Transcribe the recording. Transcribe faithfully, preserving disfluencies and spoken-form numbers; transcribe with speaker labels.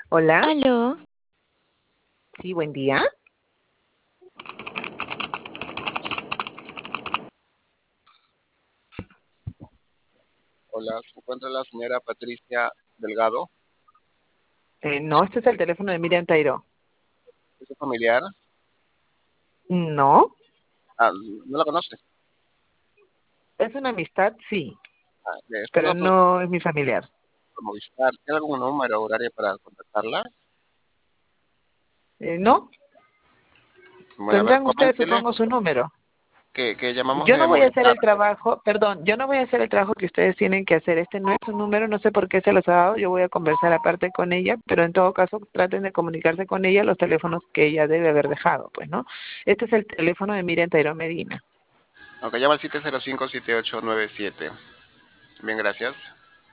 Speaker 1: Hola,
Speaker 2: Aló,
Speaker 1: sí, buen día.
Speaker 3: Hola, se encuentra la señora Patricia Delgado.
Speaker 1: Eh, no, este es el teléfono de Miriam Tairó.
Speaker 3: ¿Es su familiar?
Speaker 1: No,
Speaker 3: Ah, ¿no la conoce?
Speaker 1: es una amistad, sí,
Speaker 3: Ah, le estoy
Speaker 1: pero
Speaker 3: llamando
Speaker 1: no es mi familiar.
Speaker 3: por Movistar. ¿Tiene algún número horario para contactarla?
Speaker 1: Eh, no,
Speaker 3: Bueno, a ver,
Speaker 1: tendrán ustedes,
Speaker 3: coméntele
Speaker 1: supongo, su número.
Speaker 3: que, que llamamos
Speaker 1: Yo
Speaker 3: de
Speaker 1: no voy a hacer
Speaker 3: Movistar.
Speaker 1: el trabajo, perdón, yo no voy a hacer el trabajo que ustedes tienen que hacer. Este no es su número, no sé por qué se los ha dado. Yo voy a conversar aparte con ella, pero en todo caso traten de comunicarse con ella los teléfonos que ella debe haber dejado, pues, ¿no? Este es el teléfono de Miriam Tairó Medina.
Speaker 3: Aunque llama al siete cero cinco, siete ocho nueve siete. Bien, gracias.